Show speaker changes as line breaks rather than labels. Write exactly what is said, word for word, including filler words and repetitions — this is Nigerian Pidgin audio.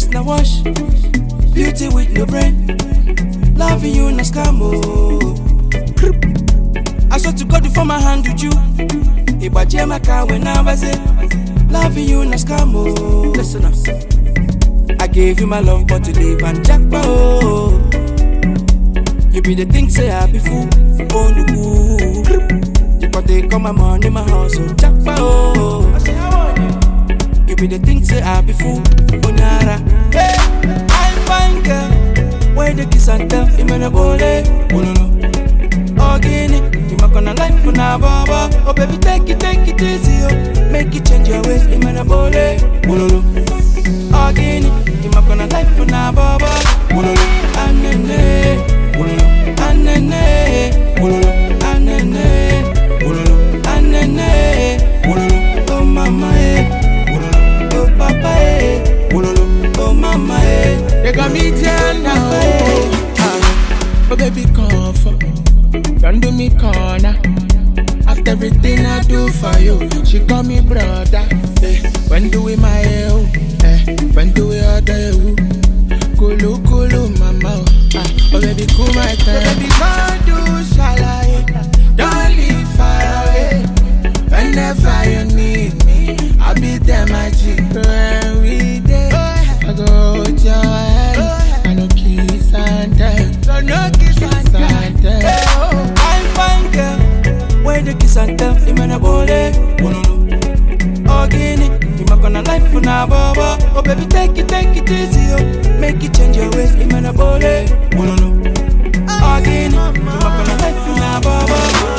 face na wash, beauty with no brain. Loving you na scam oh. I swear to God before my hand with you. Ibaje maka when I was it. Loving you na scam oh. Listen up. I gave you my love but you leave and jackpot oh. You be the thing say I be fool. Oh no. You got take all my money my house so jackpot oh. You be the thing say I be fool. Oh nara. Hey, I find girl. Why the kiss and tell you man a bole. Oh no no. Organic. You make on a life for now baba. Oh baby take it take it easy oh. Make it change your ways. You man a bole. Oh no no. Organic. You make on a life for now baba. Oh no no. Anene. Oh no no. Anene. Oh no no. Anene. Oh no no. Anene. Oh no no. Oh mama eh. Oh no no. Oh papa eh. Oh no no. Oh mama eh.
They got me down now. Oh baby comfort, don't do me corner. After everything I do for you, she call me brother. Eh, when do we my ew? Eh, when do we other you? Kulu kulu mama. Ah, oh baby cool my time. Oh baby don't do shalai, don't leave far away. Whenever you need me, I'll be there my G. When we there, I go hold your hand. I no kiss and tell, so no kiss and tell.
I find girl, where the kiss and tell, you man a bole. Oh no no. Organic, you make on a life for now baba. Oh baby take it take it easy oh. Make it change your ways, you man a bole. Oh no no. Organic, you make on a life for now baba.